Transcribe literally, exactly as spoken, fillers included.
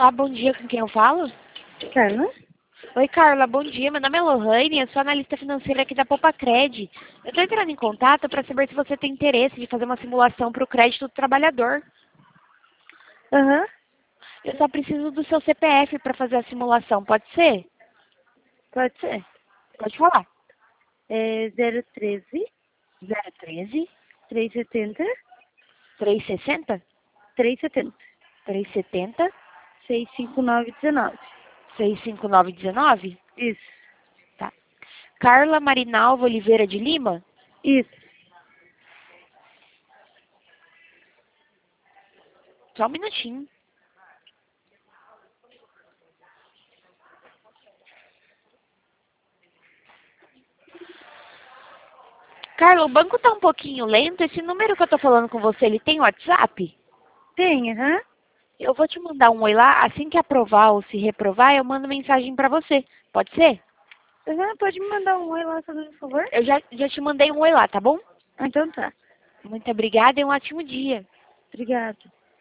Olá, bom dia, com quem eu falo? Carla? Oi, Carla, bom dia. Meu nome é Lohane, eu sou analista financeira aqui da Popacred. Eu estou entrando em contato para saber se você tem interesse de fazer uma simulação para o crédito do trabalhador. Aham, uhum. Eu só preciso do seu C P F para fazer a simulação, pode ser? Pode ser. Pode falar. É zero treze, zero treze, trezentos e setenta, trezentos e sessenta, trezentos e setenta, trezentos e setenta, seiscentos e cinquenta e nove, dezenove. seiscentos e cinquenta e nove, dezenove? Isso, Tá. Carla Marinalva Oliveira de Lima? isso. Só um minutinho. Carla, o banco tá um pouquinho lento. Esse número que eu tô falando com você, ele tem WhatsApp? Tem, aham. Uhum. Eu vou te mandar um oi lá. Assim que aprovar ou se reprovar, eu mando mensagem pra você. Pode ser? Uhum, pode me mandar um oi lá, por favor? Eu já, já te mandei um oi lá, tá bom? Ah, então tá. Muito obrigada e um ótimo dia. Obrigada.